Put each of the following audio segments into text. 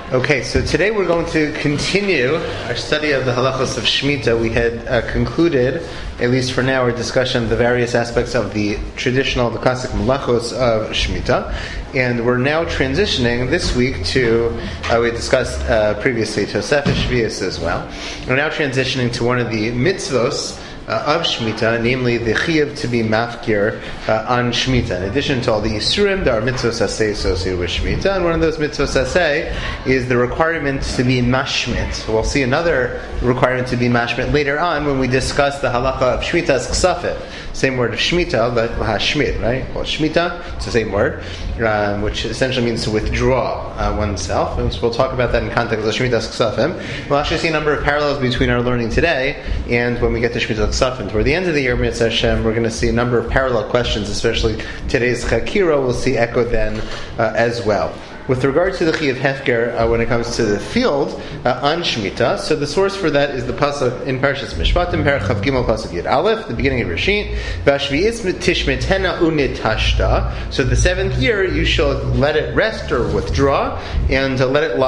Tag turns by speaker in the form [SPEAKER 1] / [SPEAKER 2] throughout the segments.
[SPEAKER 1] Okay, so today we're going to continue our study of the halachos of Shemitah. We had concluded, at least for now, our discussion of the various aspects of the classic halachos of Shemitah. And we're now transitioning this week to, we discussed previously, Tosefes Shvius as well. We're now transitioning to one of the mitzvos of Shemitah, namely the chiyuv to be mafkir on Shemitah. In addition to all the Yisurim, there are mitzvos aseh associated with Shemitah, and one of those mitzvos aseh is the requirement to be mashmit. We'll see another requirement to be mashmit later on when we discuss the halacha of Shemitah's ksafim. Same word of Shemitah, but hashmit, right? Well, Shemitah, it's the same word, which essentially means to withdraw oneself. And so we'll talk about that in context of Shemitah's ksafim. We'll actually see a number of parallels between our learning today and when we get to Shemitah's ksafim. Toward the end of the year, Mitzvah Hashem, we're going to see a number of parallel questions, especially today's Chakira. We'll see echo then as well. With regard to the Chi of Hefker, when it comes to the field on Shemitah, so the source for that is the pasuk in Parshas Mishpatim, Perek Chav Gimel pasuk Yud Aleph, the beginning of Rishit. V'ashvi'is tishmetena unitashta. So the seventh year you shall let it rest or withdraw, and let it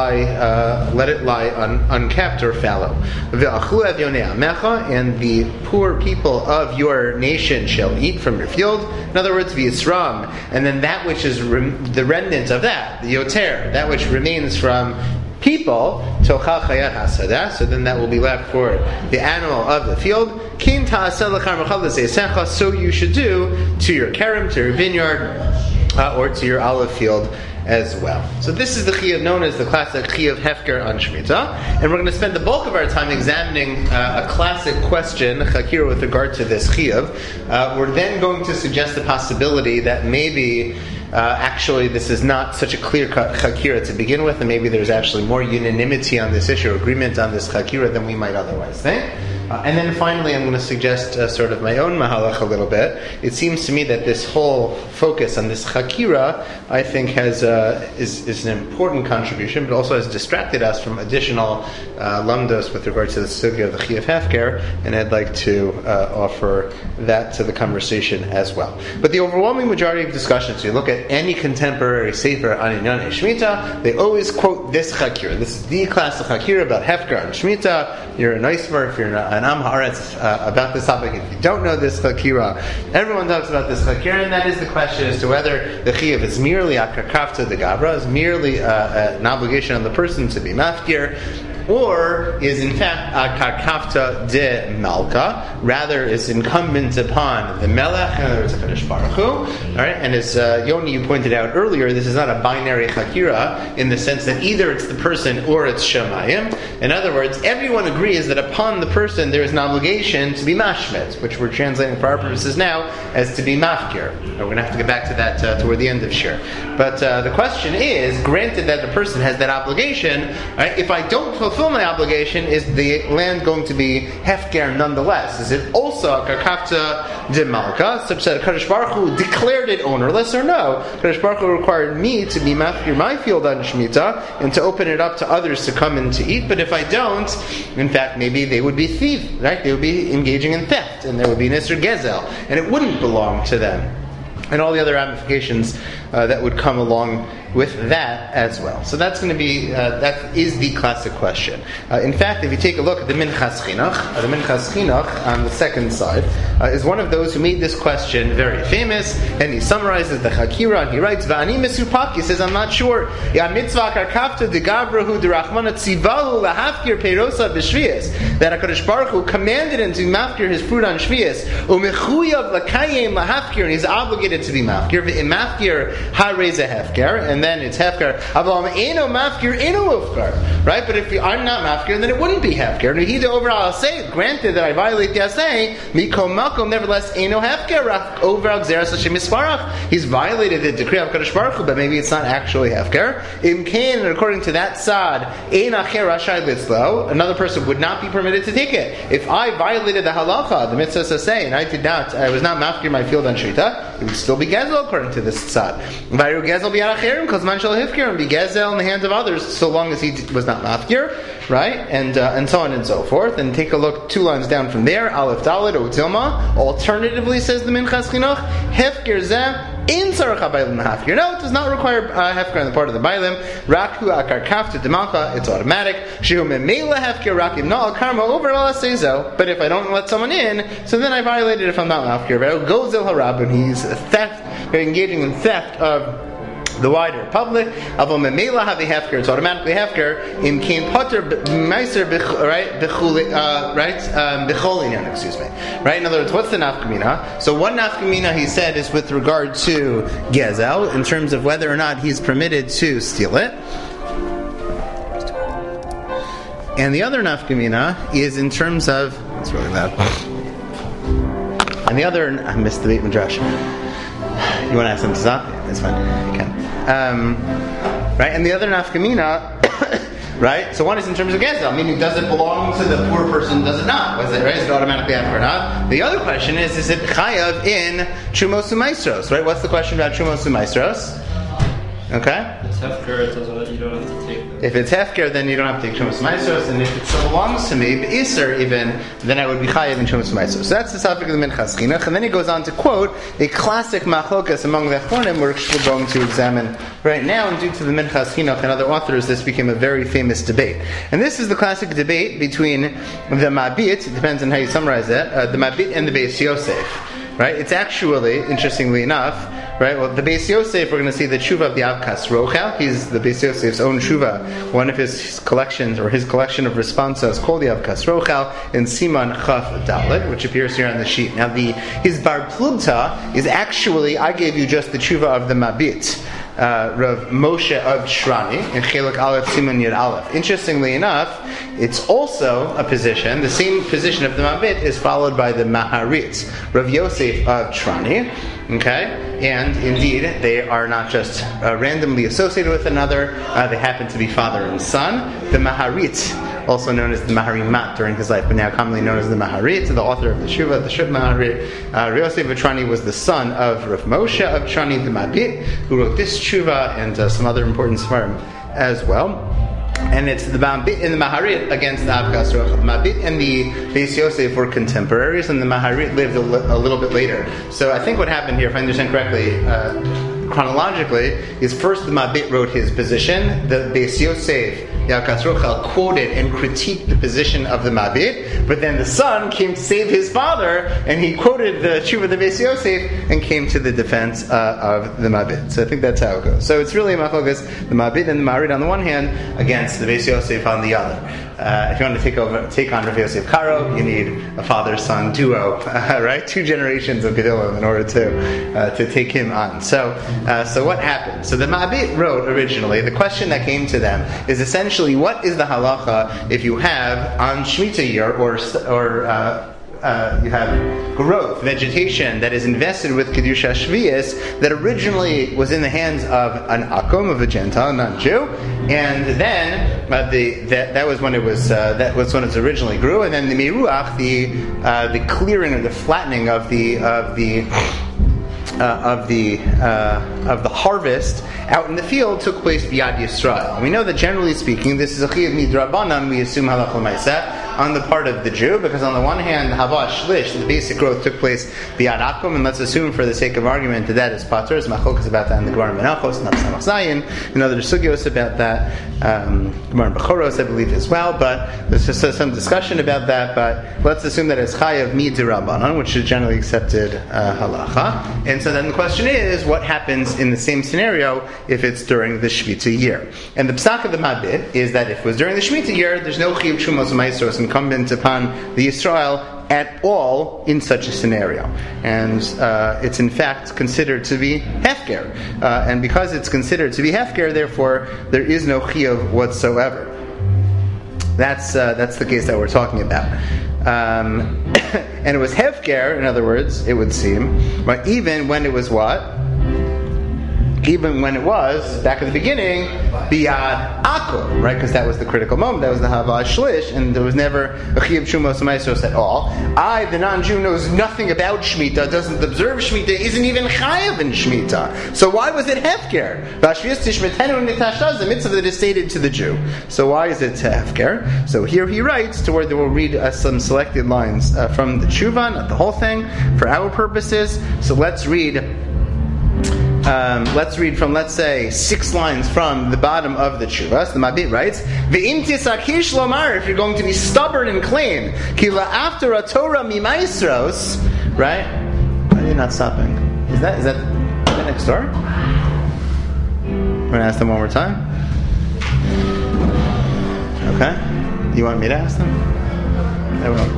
[SPEAKER 1] lie unkept or fallow. V'achlu avyonei amecha, and the poor people of your nation shall eat from your field. In other words, v'yisram, and then that which is the remnant of that, the that which remains from people, tochal chayat hasadah, so then that will be left for the animal of the field. Kin ta'aseh l'char mechal l'seisecha, so you should do to your kerem, to your vineyard, or to your olive field as well. So this is the chiyuv known as the classic chiyuv hefker on Shemitah, and we're going to spend the bulk of our time examining a classic question, chakira, with regard to this chiyuv. We're then going to suggest the possibility that maybe actually this is not such a clear-cut chakira to begin with, and maybe there's actually more unanimity on this issue, agreement on this chakira, than we might otherwise think. And then finally, I'm going to suggest sort of my own mahalach a little bit. It seems to me that this whole focus on this chakira, I think, is an important contribution, but also has distracted us from additional lamdos with regard to the sugya of the chiyuv hefker, and I'd like to offer that to the conversation as well. But the overwhelming majority of discussions, you look at any contemporary sefer on Inyan Shemitah, they always quote this chakira. This is the classic chakira about hefker on Shemitah. You're a nicemer if you're an Am Haaretz about this topic. If you don't know this chakira, everyone talks about this chakira, and that is the question as to whether the chiyuv is merely a kakafta de gabra, is merely an obligation on the person to be mafkir, or is in fact a kakafta de malka, rather is incumbent upon the melech, in other words, HaKadosh Baruch Hu. All right, and as Yoni, you pointed out earlier, this is not a binary chakira in the sense that either it's the person or it's Shemayim. In other words, everyone agrees that upon the person there is an obligation to be mashmet, which we're translating for our purposes now as to be mafkir. We're going to have to get back to that toward the end of Shir. But the question is, granted that the person has that obligation, right, if I don't fulfill my obligation, is the land going to be hefker nonetheless? Is it also a kakafta de malka, such that Kadosh Baruch Hu declared it ownerless, or no? Kadosh Baruch Hu required me to be mafkir my field on Shemitah and to open it up to others to come and to eat. But if I don't, in fact, maybe they would be thieves, right? They would be engaging in theft, and there would be an Isser Gezel, and it wouldn't belong to them. And all the other ramifications that would come along with that as well. So that's going to be, that is the classic question. In fact, if you take a look at the Minchas Chinuch on the second side, is one of those who made this question very famous, and he summarizes the Chakira, and he writes, V'ani mesupak, he says, I'm not sure, Ya mitzvah karkafta de gabrahu de rachmana tzivahu lahafkir peirosa b'shviyas, that HaKadosh Baruch Hu commanded him to mafkir his fruit on Shviyas, u'mechuyav l'kayim lahafkir, and he's obligated to be mafkir, v'imafkir ha-reza hefker, and then it's hefker. Avalam eno mafkir eno ufkar, right? But if I'm not mafkir, then it wouldn't be hefker. And he overall say, granted that I violate the asay, mikom malkom, nevertheless eno hefker overall gzeras Hashem misparach. He's violated the decree of Kadosh Baruch Hu, but maybe it's not actually hefker. Imkain, and according to that sad, ein acher rashai litzlo, another person would not be permitted to take it. If I violated the halacha, the mitzvah asay, and I was not mafkir my field on Shvita, it would still be gezel according to this sad. Vayru gezel b'yad acherim, because man shall hifkir and be gezel in the hands of others, so long as he was not mafkir, right? And so on and so forth. And take a look 2 lines down from there. Aleph Dalet Otilma. Alternatively, says the Minchas Chinuch, hefkir zeh In Sarach HaBailim Hafkir. No, it does not require Hefker on the part of the Bailim. Rakhu Akar Kafta Demalcha, it's automatic. Shehu Memela Hefker Rakim Na'al Karma over Ala Seizo. But if I don't let someone in, so then I violated if I'm not Hafkir. Gozel Harab, and he's engaging in theft of the wider public. Avol memela have a hefker; it's automatically hefker in kain potter meiser bicholinian. Excuse me. Right. In other words, what's the nafkamina? So one nafkamina he said is with regard to gezel in terms of whether or not he's permitted to steal it, and the other nafkamina is in terms of it's really loud. And the other, I missed the Beit Midrash. You want to ask them to stop? Yeah, that's fine. You can. Right, and the other nafkamina, right? So one is in terms of gezel, meaning does it belong to the poor person? Does it not? Was it right? Is it automatically after or not? The other question is it chayav in trumos u'maestros? Right? What's the question about trumos u'maestros? Okay.
[SPEAKER 2] It's hefker. It doesn't. You don't have to take them.
[SPEAKER 1] If it's hefker, then you don't have to take trumos u'maestros, and if it still belongs to me, b'isur even, then I would be chayav in trumos u'maestros. So that's the topic of the Minchas Chinuch, and then he goes on to quote a classic machlokas among the Achronim, which we're going to examine right now. And due to the Minchas Chinuch and other authors, this became a very famous debate. And this is the classic debate between the Mabit. It depends on how you summarize it. The Mabit and the Beis Yosef. Right? It's actually, interestingly enough, right? Well, the Beis Yosef, we're going to see the tshuva of the Avkas Rochel. He's the Beis Yosef's own tshuva. One of his collections, or his collection of responsos, called the Avkas Rochel in Siman Chaf Dalet, which appears here on the sheet. Now, his Bar Plugta is actually, I gave you just the tshuva of the Mabit. Rav Moshe of Shrani in Chelek Aleph Siman Yud Aleph. Interestingly enough, it's also a position. The same position of the Mabit is followed by the Maharitz, Rav Yosef of Shrani. Okay, and indeed they are not just randomly associated with another; they happen to be father and son. The Maharit, also known as the Maharimat during his life, but now commonly known as the Maharit, the author of the Shuvah, the Shub Maharit. Rav Yosef of Shrani was the son of Rav Moshe of Shrani, the Mabit, who wrote this Shuvah and some other important svarim as well. And it's the Mabit and the Maharit against the Avkas Rochel. The Mabit and the Beis Yosef were contemporaries, and the Maharit lived a little bit later. So I think what happened here, if I understand correctly, chronologically, is first the Mabit wrote his position, the Beis Yosef, Avkas Rochel, quoted and critiqued the position of the Mabit, but then the son came to save his father, and he quoted the tshuva of the Beis Yosef and came to the defense of the Mabit. So I think that's how it goes. So it's really a machlokas, the Mabit and the Maharit on the one hand, against the Beis Yosef on the other. If you want to take on Rav Yosef Karo, you need a father-son duo, right? 2 generations of Gedolim in order to take him on. So what happened? So the Mabit wrote originally, the question that came to them is essentially, what is the halacha if you have on Shemitah year or you have growth, vegetation that is invested with Kedusha Shvius that originally was in the hands of an Akum, of a Gentile, non-Jew, and then that was when it was originally grew, and then the Miruach, the clearing or the flattening of the harvest out in the field took place b'yad Yisrael. And we know that generally speaking, this is a chiyuv midrabanan. We assume halach l'maaseh on the part of the Jew, because on the one hand, hava shlish, the basic growth took place b'yad akum, and let's assume for the sake of argument that is pater. There's machlokas about that in the Gemara in Menachos, not Samach Zayin, and other sugyos about that. Gemara in Bechoros, I believe, as well. But there's just some discussion about that. But let's assume that it's chayav midrabanan, which is generally accepted halacha. And so then the question is, what happens in the same scenario if it's during the Shemitah year? And the psak of the Mabit is that if it was during the Shemitah year, there's no chiyuv trumos u'maestros incumbent upon the Yisrael at all in such a scenario. And it's in fact considered to be hefker. And because it's considered to be hefker, therefore there is no chiyuv whatsoever. That's the case that we're talking about. And it was hefker, in other words, it would seem, right, even when it was what? Even when it was, back at the beginning, biyad akum, right? Because that was the critical moment. That was the hava shlish, and there was never a chiyuv shumos u'maestros at all. The non-Jew, knows nothing about Shemitah, doesn't observe Shemitah, isn't even chayav in Shemitah. So why was it hefker? V'ashvius tishmetenu nitashaz, the mitzvah that is stated to the Jew. So why is it hefker? So here he writes, to where we'll read some selected lines from the tshuva, not the whole thing, for our purposes. So let's read let's read from, let's say, 6 lines from the bottom of the tshuva. So the Mabit writes, "Ve'im tisakish lomar," if you're going to be stubborn and claim, "Kila after a Torah mimaisros," right? Why are you not stopping? Is that next door? I'm going to ask them one more time. Okay. You want me to ask them? I will.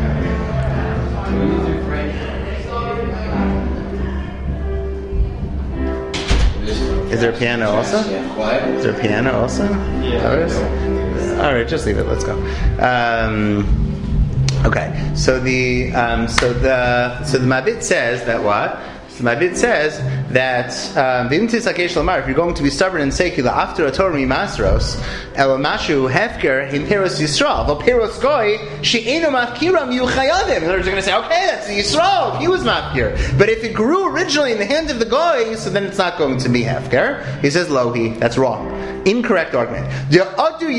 [SPEAKER 1] Is there a piano also? Is there a piano also?
[SPEAKER 2] Yeah.
[SPEAKER 1] All right, just leave it. Let's go. Okay. So the Mabit says that what? So the Mabit says that if you're going to be stubborn and say after a Torah mimasros elamashu hefker hinteros Yisrael v'peros goy she'enu mafkiram yuchayavim. In other words, you're going to say, okay, that's Yisrael. He was mafkir, but if it grew originally in the hand of the goy, so then it's not going to be hefker. He says lohi. That's wrong. Incorrect argument. Let's say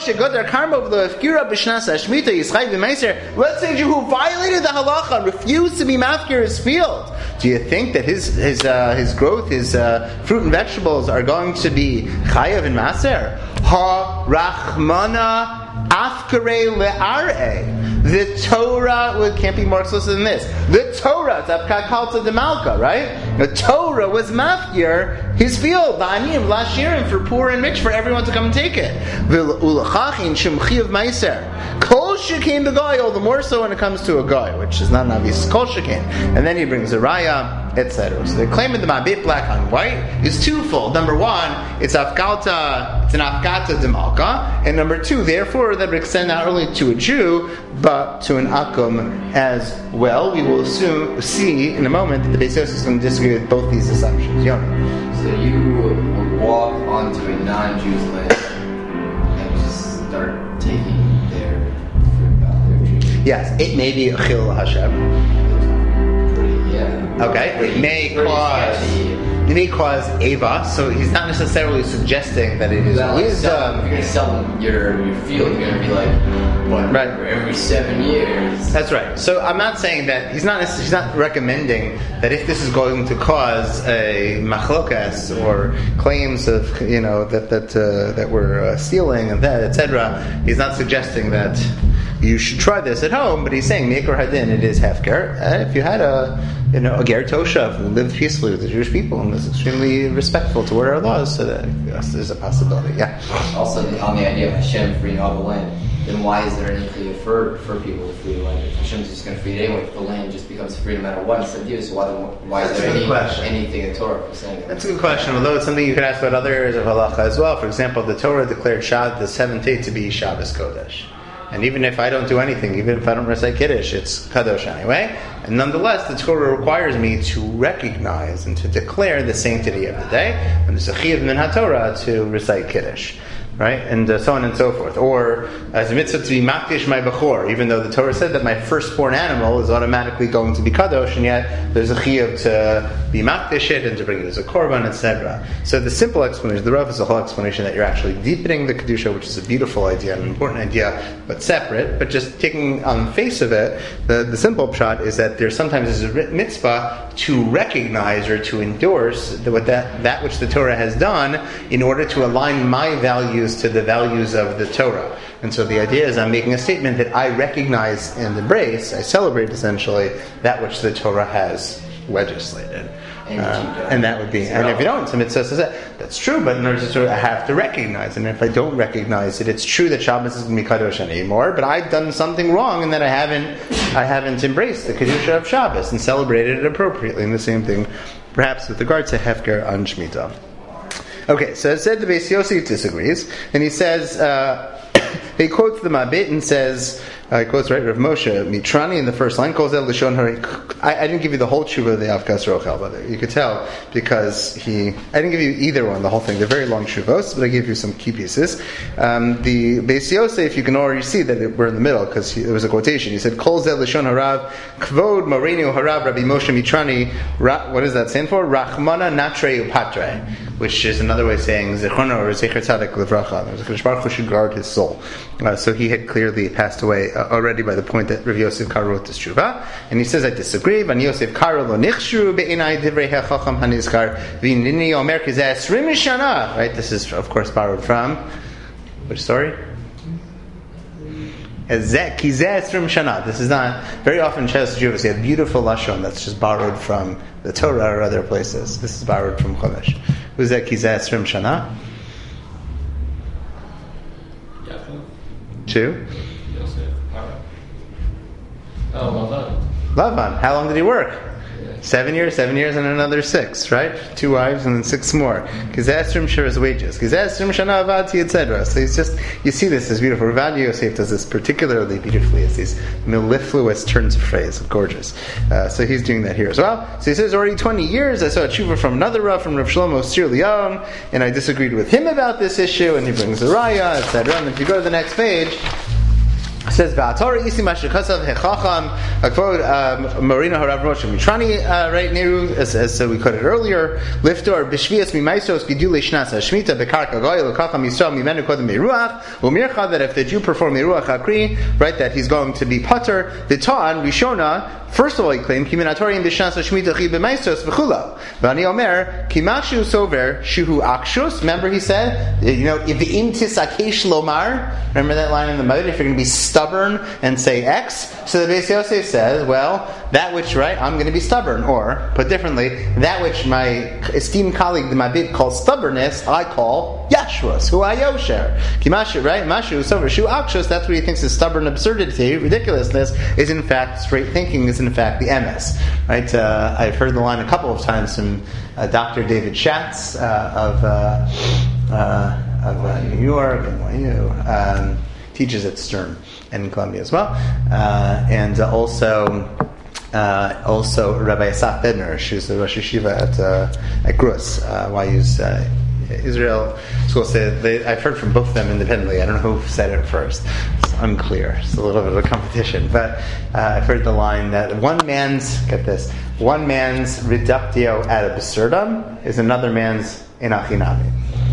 [SPEAKER 1] Jew who violated the halacha and refused to be mafkir his field. Do you think that his growth, his fruit and vegetables are going to be chayav and maser? Ha rachmana afkare le'ar'e. The Torah can't be more explicit than this. The Torah, Tzavkakalta de Malka, right? The Torah was mafkir his field, la'anim, la'shirim, for poor and rich, for everyone to come and take it. V'ulachachin shemchiv meiser. Kol shekein b'goy, all the more so when it comes to a goy, which is not an obvious kol shekein. And then he brings a raya, etc. So the claim of the Mabit black on white is twofold. Number one, it's an afkata de Malka, and number two, therefore, that would extend not only to a Jew, but to an akum as well. We will soon see in a moment that the Beis Yosef is going to disagree with both these assumptions. Yoni.
[SPEAKER 3] So you would walk onto a non-Jew's land and just start taking their fruit out their tree.
[SPEAKER 1] Yes, it may be a chil Hashem. Okay, it may cause Ava, so he's not necessarily suggesting that it is wisdom.
[SPEAKER 3] If you're going to sell them your field, you're going to be like, what,
[SPEAKER 1] right,
[SPEAKER 3] every 7 years.
[SPEAKER 1] That's right. So I'm not saying that he's not recommending that if this is going to cause a machlokas or claims of that we're stealing and that, etc. He's not suggesting that you should try this at home, but he's saying Meikor Hadin, it is hefker. If you had a ger toshav who lived peacefully with the Jewish people and was extremely respectful toward our laws, so that there's a possibility. Yeah.
[SPEAKER 3] Also, on the idea of Hashem freeing all the land, then why is there any need for people to free the land? If Hashem's just going to free it anyway, if the land just becomes free no matter what instead of you, so why is there anything in Torah for saying that?
[SPEAKER 1] That's a good question, although it's something you could ask about other areas of halacha as well. For example, the Torah declared the seventh day to be Shabbos Kodesh. And even if I don't do anything, even if I don't recite Kiddush, it's Kadosh anyway. And nonetheless, the Torah requires me to recognize and to declare the sanctity of the day. And there's a chiyuv min haTorah to recite Kiddush. Right? And so on and so forth. Or, as a mitzvah to be makdish my bechor, even though the Torah said that my firstborn animal is automatically going to be kadosh, and yet there's a chiyuv to be makdish it and to bring it as a korban, etc. So the simple explanation, the Rav is a whole explanation that you're actually deepening the kedusha, which is a beautiful idea, an important idea, but separate. But just taking on the face of it, the simple pshat is that there sometimes is a mitzvah to recognize or to endorse that which the Torah has done in order to align my values to the values of the Torah. And so the idea is I'm making a statement that I recognize and embrace, I celebrate essentially that which the Torah has legislated. And that would be, and if you don't, it says that's true, but in order to I have to recognize, and if I don't recognize it, it's true that Shabbos isn't going to be Kadosh anymore, but I've done something wrong in that I haven't embraced the Kedusha of Shabbos and celebrated it appropriately. And the same thing perhaps with regard to Hefker on Shemitah. Okay, so it said the Beis Yosef disagrees, and he says, he quotes the Mabit and says, he quotes right Rav Moshe Mitrani in the first line, calls out Lishon Hari. I didn't give you the whole tshuva of the Avkas Rochel, but you could tell because I didn't give you either one, the whole thing. They're very long tshuvos, but I gave you some key pieces. The Beis Yosef, you can already see that we're in the middle because it was a quotation. He said, Kol Zel Lishon Harav, Kvod Moreinu Harav Rabbi Moshe Mitrani, what does that stand for? Rachmana Natre Upatre, which is another way of saying Zechrono or Zecher Tzaddik Livracha. The Kadosh Baruch Hu should guard his soul. So he had clearly passed away already by the point that Rav Yosef Karo wrote this tshuva, and he says, I disagree. Van Yosef Karo lo nichshru be'inai divrei hachacham hanizkar v'nini omer kizeh 20 shana. Right? This is, of course, borrowed from which story? Kizeh 20 shana. This is not very often Shas Juvas. You have beautiful lashon that's just borrowed from the Torah or other places. This is borrowed from Chumash. Who's that? Kizeh 20 shana. 2. Lavan. How long did he work? 7 years, and another 6, right? 2 wives and then 6 more. Kizestrim share his wages. Kizestrim shana avati, etc. So he's just, you see this is beautiful. Rav Yosef does this particularly beautifully. It's these mellifluous turns of phrase, gorgeous. So he's doing that here as well. So he says, already 20 years, I saw a tshuva from another Rav, from Rav Shlomo Sir Leon, and I disagreed with him about this issue, and he brings the raya, etc. And if you go to the next page, it says, "Va'ator isi mashakasav hechacham." I quote Marina Harav Moshe Mitrani right near, as we quoted earlier. Liftor b'shvias mimaisros gidule shnasa shmita bekarka goy lekacham yisrael mimenu kodem meruach umircha, that if the Jew performed meruach akri, right, that he's going to be pater. The ta'an rishona. First of all, he claimed kiminatorium b'shnasa shmita chi b'maisros v'chula. V'ani omer kimashu sover shuhu akshus. Remember, he said, if the intisakesh lomar. Remember that line in the Ma'od? If you're going to be stubborn and say X, so the Beis Yosef says, well, that which, right, I'm going to be stubborn, or put differently, that which my esteemed colleague the Mabit calls stubbornness, I call Yashrus, who I Yosher. Kimashu, right? Mashu, Sover, Shu Akshus, that's what he thinks is stubborn absurdity, ridiculousness, is in fact straight thinking, is in fact the MS. Right? I've heard the line a couple of times from Dr. David Schatz of New York, NYU, teaches at Stern and in Columbia as well, and also Rabbi Asaf Bedner, who's the Rosh Yeshiva at Grus, YU's Israel school. I've heard from both of them independently. I don't know who said it first. It's unclear. It's a little bit of a competition, but I've heard the line that one man's reductio ad absurdum is another man's enachinami.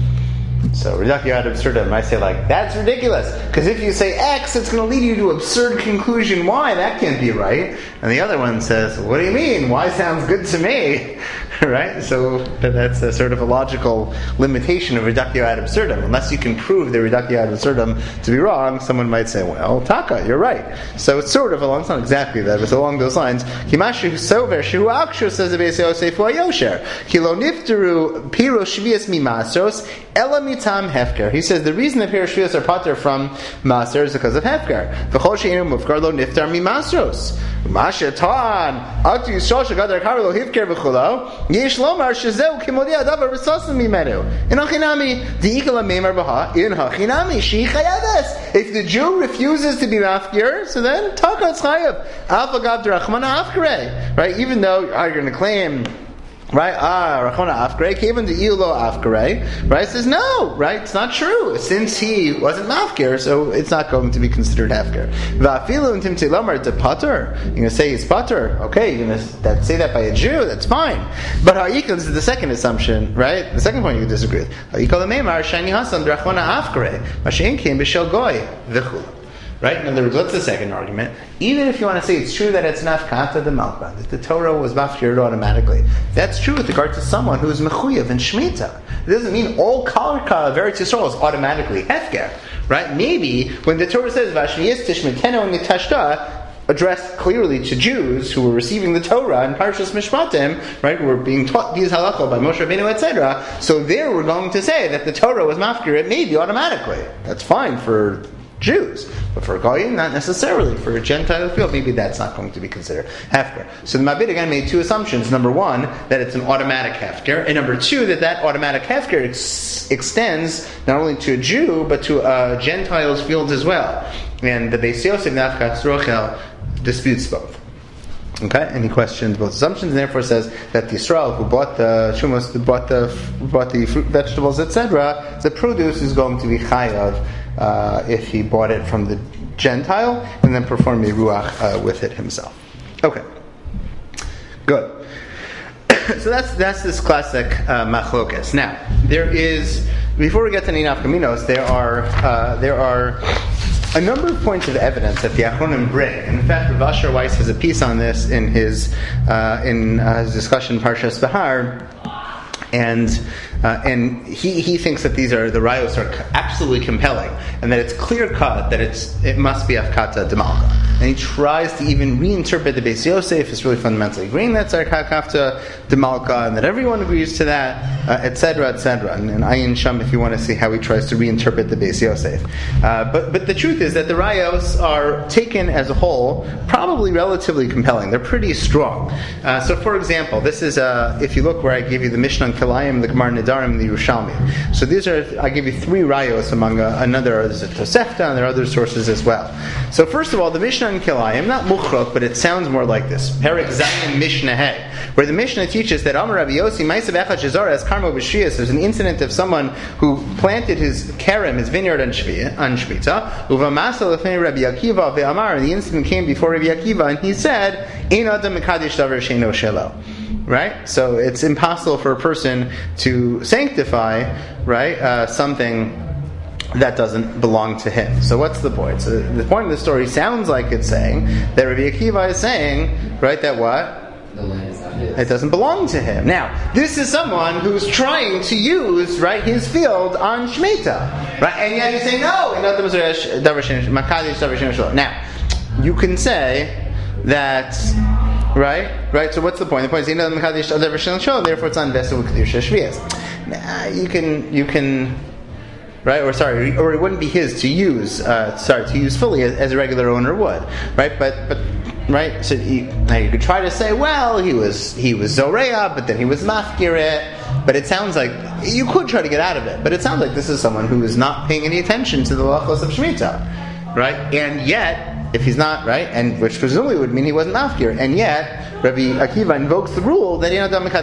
[SPEAKER 1] So reductio ad absurdum, I say that's ridiculous, because if you say X, it's going to lead you to absurd conclusion Y. That can't be right. And the other one says, what do you mean? Y sounds good to me, right? So that's a sort of a logical limitation of reductio ad absurdum. Unless you can prove the reductio ad absurdum to be wrong, someone might say, well, Taka, you're right. So it's sort of along, it's not exactly that, but it's along those lines. Kimashu sover shu akshu, says the Beis Yosef Yosher. Kilo nifteru piro shvias mimasros ela mitam hefker. He says the reason the piro shvias are pater from maser is because of hefker. V'chol she'inu mufkar lo niftar mimasros. Masha ta'an atu yisrael shegadar kar lo hefker v'chulo yesh lomar shezeu kimodi adavar v'sasim mimenu in hachinami di'ikala meimar baha in hachinami shi chayaves. If the Jew refuses to be mafkir, so then taka chayav alfagav drachmana afkare. Right? Even though you're going to claim, right? Rachmana afkare, even the ilo afkare, right? Says no, right? It's not true. Since he wasn't mafkir, so it's not going to be considered afkir. Va'afilu intim tilomar de pater. You're going to say he's pater. Okay, you're going to say that by a Jew. That's fine. But ha'ikon is the second assumption, right? The second point you disagree with. Ha'ikol meimar shani hasan drachmana afkare. Mashin came b'shel goy v'chul. Right? In other words, what's the second argument? Even if you want to say it's true that it's nafkata de malka, that the Torah was mafkired automatically, that's true with regard to someone who is mechuyev in Shemitah. It doesn't mean all karka of Eretz Yisrael is automatically hefker. Right? Maybe when the Torah says v'ashniyis tishmetenu nitashta, addressed clearly to Jews who were receiving the Torah in Parshas Mishpatim, right, who were being taught these halachot by Moshe Rabbeinu, etc. So there we're going to say that the Torah was mafkir, it maybe automatically. That's fine for Jews, but for Goyim, not necessarily. For a Gentile field, maybe that's not going to be considered hefker. So the Mabit again made two assumptions. Number one, that it's an automatic hefker, and number two, that automatic hefker extends not only to a Jew, but to a Gentile's field as well. And the Beis Yosef Nafkas Rochel disputes both. Okay, and he questions both assumptions, and therefore says that the Yisrael who bought the shumos, bought the fruit, vegetables, etc., the produce is going to be chayav if he bought it from the Gentile and then performed a ruach with it himself. Okay, good. So that's this classic machlokes. Now there is, before we get to Ninaf Kaminos, there are a number of points of evidence that the Achronim bring. And in fact, Rav Asher Weiss has a piece on this in his discussion Parshas Behar. And he thinks that these are the rayos are absolutely compelling, and that it's clear cut that it must be Afkata Demalka. And he tries to even reinterpret the Beis Yosef as really fundamentally agreeing that's Afkata Demalka, and that everyone agrees to that, etc., etc. And Ayin Sham, if you want to see how he tries to reinterpret the Beis Yosef. But the truth is that the rayos are taken as a whole probably relatively compelling. They're pretty strong. So, for example, this is if you look where I gave you the Mishnah on Kilayim, the Gemara Nedarim, and the Yerushalmi. So these are, I give you three rayos among another. There's a Tosefta, and there are other sources as well. So first of all, the Mishnah on Kilayim, not Mukhrok, but it sounds more like this. Perek Zayin Mishnah Hey, where the Mishnah teaches that Amar Rabbi Yossi Ma'asav Echad Shezara as Karmo B'Shvius. There's an incident of someone who planted his kerem, his vineyard on Shmita. Uvamasa Lefnei Rabbi Akiva ve'Amar. The incident came before Rabbi Akiva, and he said, Ein Adam Mekadesh Davar Sheino Shelo. Right? So it's impossible for a person to sanctify, right, something that doesn't belong to him. So what's the point? So the point of the story sounds like it's saying that Rabbi Akiva is saying, right, that what?
[SPEAKER 3] The land is not his.
[SPEAKER 1] It doesn't belong to him. Now, this is someone who's trying to use, right, his field on Shemitah. Right? And yet he's saying, no, now, you can say that, right? So what's the point? The point is, therefore it's not invested with Kedusha Shvias. You can, right? Or it wouldn't be his to use, to use fully as a regular owner would, right? But right? So you could try to say, well, he was Zoreya, but then he was Mafkiret. But it sounds like you could try to get out of it. But it sounds like this is someone who is not paying any attention to the halachos of Shemitah, right? And yet, if he's not, right, and which presumably would mean he wasn't mafkir, and yet Rabbi Akiva invokes the rule that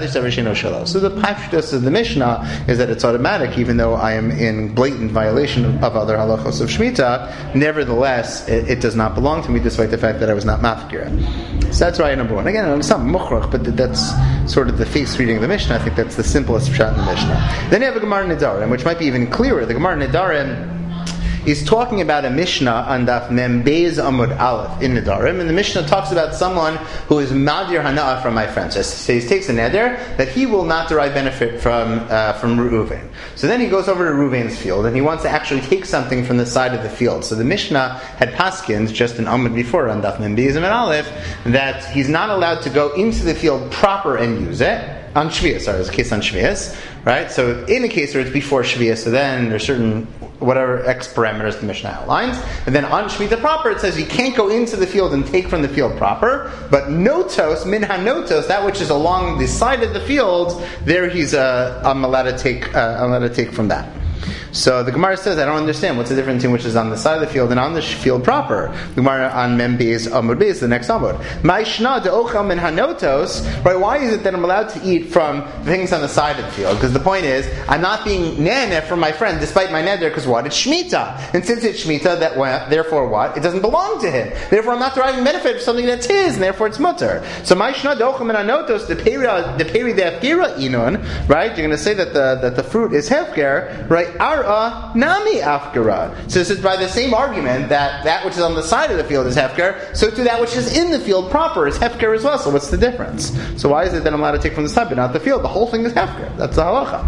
[SPEAKER 1] so the pashtus of the Mishnah is that it's automatic, even though I am in blatant violation of other halachos of Shemitah. Nevertheless, it does not belong to me, despite the fact that I was not mafkir. So that's raya number one. Again, it's not mukhrach, but that's sort of the face reading of the Mishnah. I think that's the simplest pshat in the Mishnah. Then you have a Gemara Nedarim, which might be even clearer. The Gemara Nedarim is talking about a Mishnah on Daf Mem Beis Amud Aleph in Nedarim, and the Mishnah talks about someone who is Madir Hana'ah from my friend. So he takes a neder that he will not derive benefit from Reuven. So then he goes over to Reuven's field, and he wants to actually take something from the side of the field. So the Mishnah had paskind just an Amud before on Daf Mem Beis Amud Aleph that he's not allowed to go into the field proper and use it. On Shvias, there's a case on Shvias, right? So in the case where it's before Shvias, so then there's certain whatever X parameters the Mishnah outlines, and then on Shemitah proper it says you can't go into the field and take from the field proper, but notos, min hanotos, that which is along the side of the field, there he's I'm allowed to take from that. So the Gemara says, I don't understand. What's the difference between which is on the side of the field and on the field proper? The Gemara on Mem Beis Amud Beis, the next Amud. Ma'ishna de'ochel min hanotos. Right? Why is it that I'm allowed to eat from things on the side of the field? Because the point is, I'm not being naneh from my friend, despite my neder, because what? It's Shemitah. And since it's Shemitah, therefore what? It doesn't belong to him. Therefore I'm not deriving benefit from something that's his, and therefore it's mutter. So ma'ishna de'ochel min hanotos, the peri de'afkira inun, right? You're going to say that the fruit is hefker, right? Nami afkara. So this is by the same argument that which is on the side of the field is hefker, so to that which is in the field proper is hefker as well. So what's the difference? So why is it that I'm allowed to take from the side but not the field? The whole thing is hefker. That's the halacha.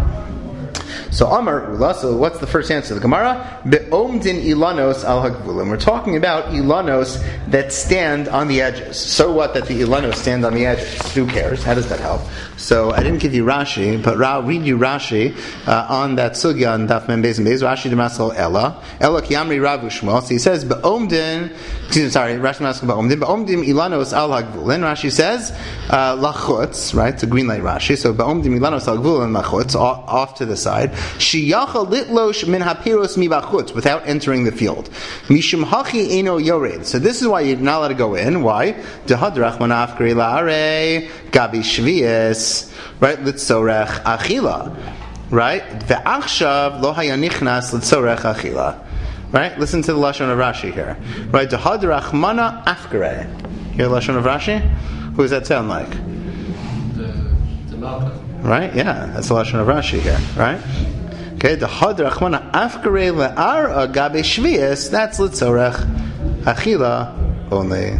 [SPEAKER 1] So Amar Ula, so what's the first answer to the Gemara? Be'omdin ilanos al hagvulim. We're talking about ilanos that stand on the edges. So what that the ilanos stand on the edges? Who cares? How does that help? So I didn't give you Rashi, but I'll read you Rashi on that sugya on Daf Mem Beis and Beis. Rashi demasal Ella Kiamri Rav Shmuel. So he says Rashi demasal be'omdim ilanos al hagvulim. Rashi says lachutz, right? It's a green light Rashi. So be'omdim ilanos al hagvulim lachutz, off to the side. Shiyacha litlosh min hapiros mibachutz, without entering the field. Mishum hachi eno yored. So this is why you're not allowed to go in. Why? Dehadrach manafkri la'arei gabi shvius. Right? Litzorech achila. Right? Ve'achshav lo hayanichnas litzorech achila. Right? Listen to the lashon of Rashi here. Right? Dehadrach mana afkare. Hear the lashon of Rashi? Who does that sound like? The Malka. Right? Yeah, that's the lashon of Rashi here. Right? Okay, the had rachmana afkare le'ar agabe shvius. That's litzorech achila only.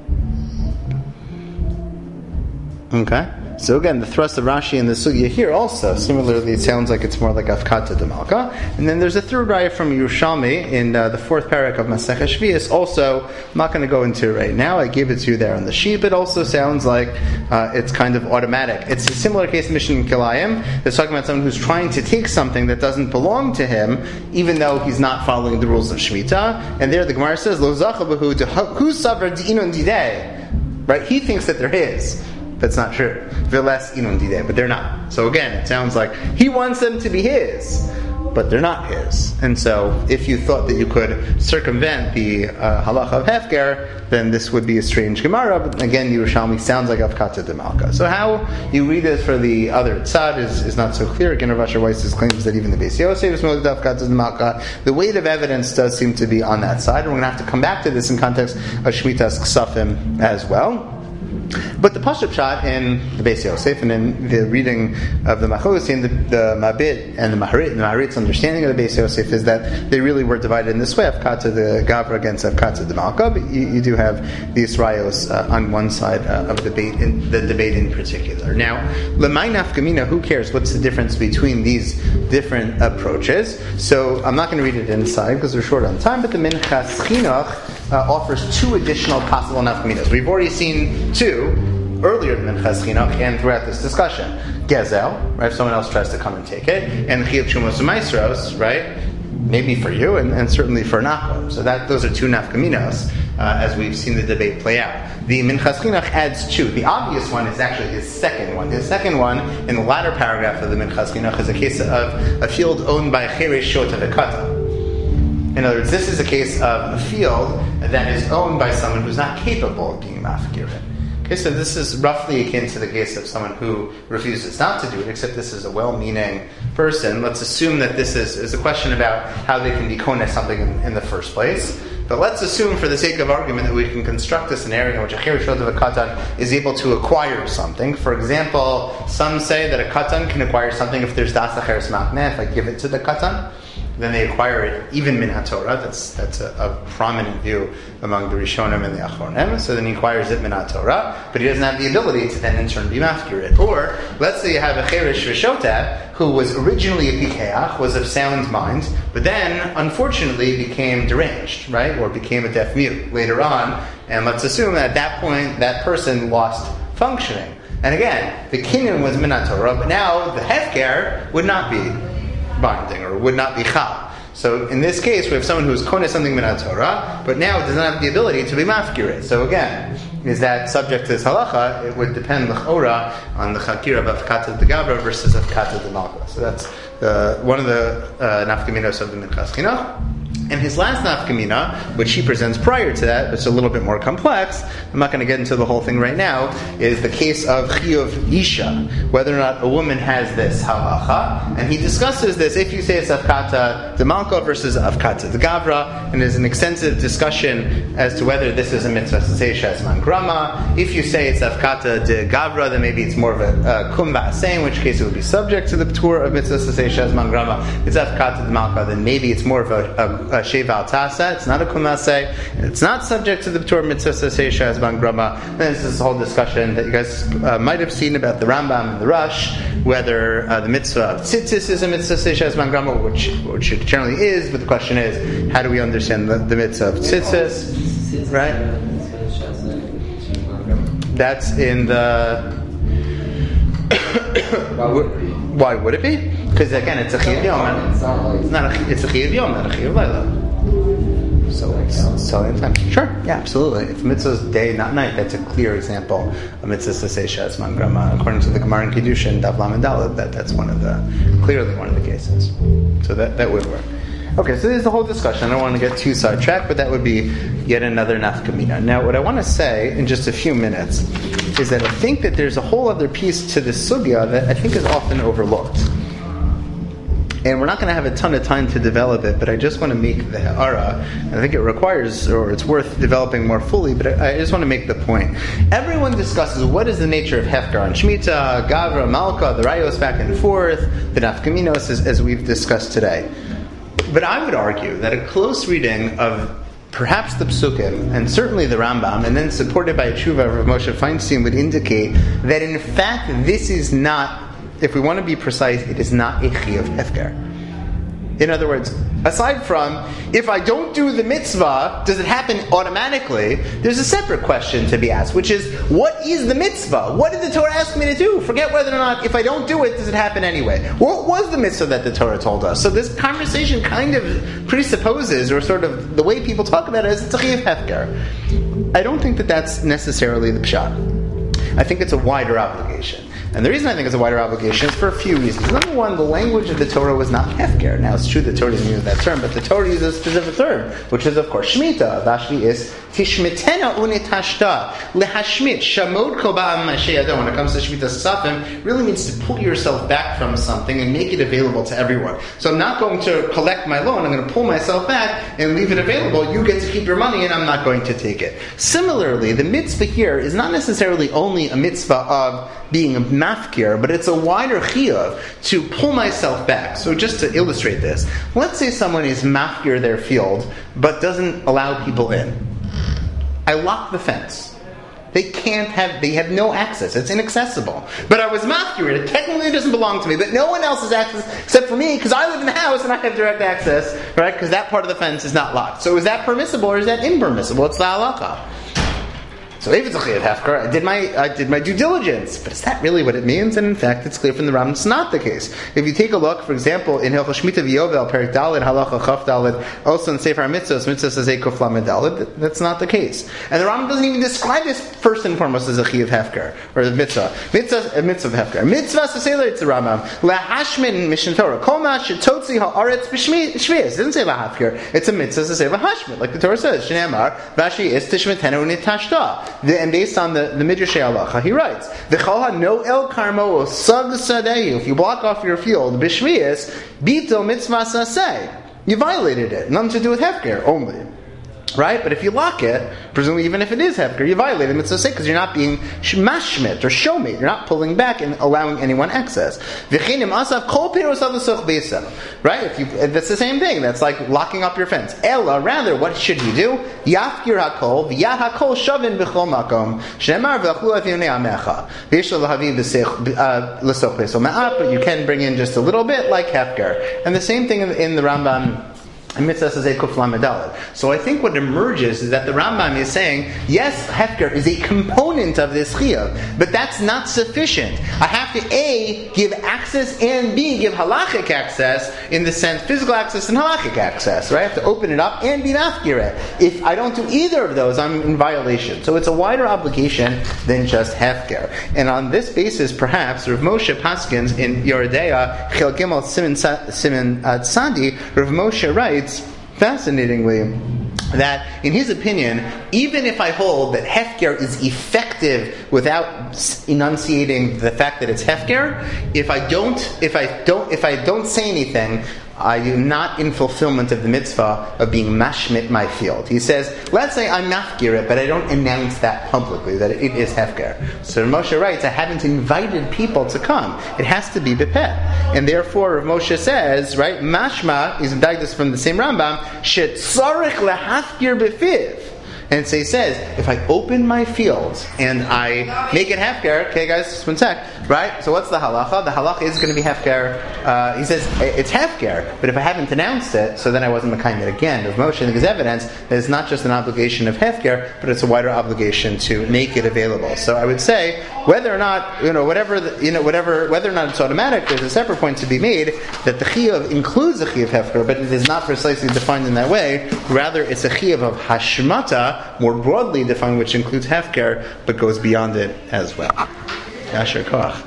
[SPEAKER 1] Okay. So again, the thrust of Rashi and the Sugya here also, similarly, it sounds like it's more like Afkata de Malka. And then there's a third raya from Yerushalmi in the fourth parak of Masech Shvius. Also, I'm not going to go into it right now. I gave it to you there on the sheet. It also sounds like it's kind of automatic. It's a similar case in Mishnah Kilayim. It's talking about someone who's trying to take something that doesn't belong to him, even though he's not following the rules of Shemitah. And there the Gemara says, Lo zachabahu hu savra d'inun didei. Right? He thinks that they're his. That's not true. But they're not. So again, it sounds like he wants them to be his, but they're not his. And so, if you thought that you could circumvent the halacha of hefker, then this would be a strange Gemara. But again, Yerushalmi sounds like Avkata de Malka. So how you read it for the other tzad is not so clear. Again, Rav Asher Weiss's claims that even the Beis Yosef is more Avkata de Malka. The weight of evidence does seem to be on that side, and we're going to have to come back to this in context of Shmitas Ksafim as well. But the Pashup shot in the Beis Yosef and in the reading of the Machlokes and the Mabit and the Maharit's understanding of the Beis Yosef is that they really were divided in this way: Avkata the Gavra against Avkata the Malka. But you do have the Yisrayos on one side of the debate in particular. Now, L'may nafkamina, who cares? What's the difference between these different approaches? So I'm not going to read it inside because we're short on time. But the Minchas Chinuch offers two additional possible nafkaminas. We've already seen two earlier than Minchas Chinuch and throughout this discussion. Gezel, right? If someone else tries to come and take it, and Chiyuv Shumos U'Maisros, right? Maybe for you, and certainly for Nachum. So those are two nafkaminas, as we've seen the debate play out. The Minchas Chinuch adds two. The obvious one is actually his second one. His second one, in the latter paragraph of the Minchas Chinuch, is a case of a field owned by Cheresh Shota V'Kata. In other words, this is a case of a field that is owned by someone who's not capable of being mafkir. Okay, so this is roughly akin to the case of someone who refuses not to do it, except this is a well-meaning person. Let's assume that this is a question about how they can be koneh something in the first place. But let's assume, for the sake of argument, that we can construct a scenario in which a cheresh shota v'katan is able to acquire something. For example, some say that a katan can acquire something if there's das acheres makneh, if I give it to the katan. Then they acquire it even min haTorah. That's a prominent view among the Rishonim and the Achronim. So then he acquires it min haTorah, but he doesn't have the ability to then in turn be mafkir it. Or let's say you have a cheresh v'shota who was originally a pikeach, was of sound mind, but then unfortunately became deranged, right, or became a deaf mute later on. And let's assume that at that point that person lost functioning. And again, the kinyan was min haTorah, but now the hefker would not be binding or would not be chal. So in this case, we have someone who is koneh something min haTorah, but now does not have the ability to be mafkir. So again, is that subject to this halacha? It would depend l'chora on the chakira of Avkata de Gavra versus Avkata de Malka. So that's one of the nafkaminos of the Minchas Chinuch. And his last nafkamina, which he presents prior to that, but it's a little bit more complex, I'm not going to get into the whole thing right now, is the case of chiyuv isha, whether or not a woman has this halacha. And he discusses this, if you say it's Avkata de Malka versus Avkata de Gavra, and there's an extensive discussion as to whether this is a mitzvah seisha zman grama. If you say it's Avkata de Gavra, then maybe it's more of a kum va'aseh, in which case it would be subject to the p'tur of mitzvah seisha zman grama. If it's Avkata de Malka, then maybe it's more of a sheva al tasa. It's not a kumase. It's not subject to the p'tur mitzvah seisha zman grama. Then there's this whole discussion that you guys might have seen about the Rambam and the Rush, whether the mitzvah of tzitzis is a mitzvah seisha zman grama, which it generally is. But the question is, how do we understand the mitzvah of tzitzis? Right? That's in the. Why would it be? Because again, it's a chiyuv yom. It's a chiyuv yom, not a chiyuv layla. So it's in time. Sure, yeah, absolutely. If mitzvah is day, not night, that's a clear example of mitzvah seisha zman grama. According to the Gemara in Kiddushin, Daf Lamed Daled, that's clearly one of the cases. So that would work. Okay, so there's the whole discussion. I don't want to get too sidetracked, but that would be yet another nafkamina. Now, what I want to say in just a few minutes is that I think that there's a whole other piece to this sugya that I think is often overlooked. And we're not going to have a ton of time to develop it, but I just want to make the ha'ara. I think it requires, or it's worth developing more fully, but I just want to make the point. Everyone discusses what is the nature of hefker on Shemitah, Gavra, Malka, the rayos back and forth, the nafkaminos, as we've discussed today. But I would argue that a close reading of perhaps the Psukim, and certainly the Rambam, and then supported by a tshuva of Rav Moshe Feinstein, would indicate that in fact this is not, if we want to be precise, it is not a chiyuv hefker. In other words, aside from, if I don't do the mitzvah, does it happen automatically? There's a separate question to be asked, which is, what is the mitzvah? What did the Torah ask me to do? Forget whether or not, if I don't do it, does it happen anyway? What was the mitzvah that the Torah told us? So this conversation kind of presupposes, or sort of the way people talk about it, is it's a chiyuv hefker. I don't think that that's necessarily the pshat. I think it's a wider obligation. And the reason I think it's a wider obligation is for a few reasons. Number one, the language of the Torah was not hefker. Now, it's true the Torah doesn't use that term, but the Torah uses a specific term, which is, of course, Shemitah. Vashvi is tishmitena unitashta lehashmit shamod kol ba'am mashayadon. When it comes to Shemitah Safim, really means to pull yourself back from something and make it available to everyone. So I'm not going to collect my loan. I'm going to pull myself back and leave it available. You get to keep your money, and I'm not going to take it. Similarly, the mitzvah here is not necessarily only a mitzvah of being a mafkir, but it's a wider chiyuv to pull myself back. So just to illustrate this, let's say someone is mafkir their field, but doesn't allow people in. I lock the fence. They have no access. It's inaccessible. But I was mafkir it. Technically it doesn't belong to me, but no one else has access except for me, because I live in the house and I have direct access, right? Because that part of the fence is not locked. So is that permissible or is that impermissible? It's the halakha. So if it's a chiyuv hefker, I did my due diligence. But is that really what it means? And in fact, it's clear from the Rambam it's not the case. If you take a look, for example, in Hilchos Shemitah V'Yovel, Perek Daled, Halacha Chaf Daled, also in Sefer HaMitzvos, Mitzvah says Kuf Lamed Daled, that's not the case. And the Rambam doesn't even describe this first and foremost as a chiyuv hefker, or the mitzvah. Mitzvah hefker. Mitzvah Sasela, it's the Rambam. Lahashmin Mishnah Torah. Kol ma shetotzi ha'aretz b'shvius. It doesn't say lahafker. It's a mitzvah Sasela Hashmin, like the Torah says. Shneimar, Vashi is tishmetenu unitashta. And based on the Midrashei Halacha, he writes, "V'chol no el karmo sag sadeyu." If you block off your field, b'shvius bitul mitzvah saseh, you violated it. Nothing to do with hefker only. Right? But if you lock it, presumably even if it is hefker, you violate the mitzvah because you're not being mashmit or shomit. You're not pulling back and allowing anyone access. Right? That's the same thing. That's like locking up your fence. Ella, rather, what should you do? Yafkir hakol, v'yah hakol shavin b'chol makom, shemar v'achlu avinei amecha. V'yishal l'havim l'soch beso ma'at, but you can bring in just a little bit like hefker. And the same thing in the Rambam. Mitzvah says Kuf Lamed Daled. So I think what emerges is that the Rambam is saying, yes, hefker is a component of this chiyuv, but that's not sufficient. I have to A, give access, and B, give halachic access, in the sense, physical access and halachic access, right? I have to open it up and be mafkir it. If I don't do either of those, I'm in violation. So it's a wider obligation than just hefker. And on this basis, perhaps, Rav Moshe Paskins in Yoredeya, Chel Gimel Siman Tzadi, Rav Moshe writes, fascinatingly, that in his opinion, even if I hold that hefker is effective without enunciating the fact that it's hefker, if I don't say anything, I am not in fulfillment of the mitzvah of being mashmit my field. He says, let's say I'm mafkir it, but I don't announce that publicly, that it is hefker. So Moshe writes, I haven't invited people to come. It has to be bepeh. And therefore, Moshe says, right, mashma is this from the same Rambam, shetzarich lehafkir befiv. And so he says, if I open my fields and I make it hefker, okay guys, just one sec, right? So what's the halacha? The halacha is going to be hefker. He says, it's hefker, but if I haven't announced it, so then I wasn't mekayim it again. Of Moshe, and his evidence that it's not just an obligation of hefker, but it's a wider obligation to make it available. So I would say, whether or not, whether or not it's automatic, there's a separate point to be made that the chiyuv includes a chiyuv hefker, but it is not precisely defined in that way. Rather, it's a chiyuv of hashmata, more broadly defined, which includes hefker, but goes beyond it as well. Yasher koach.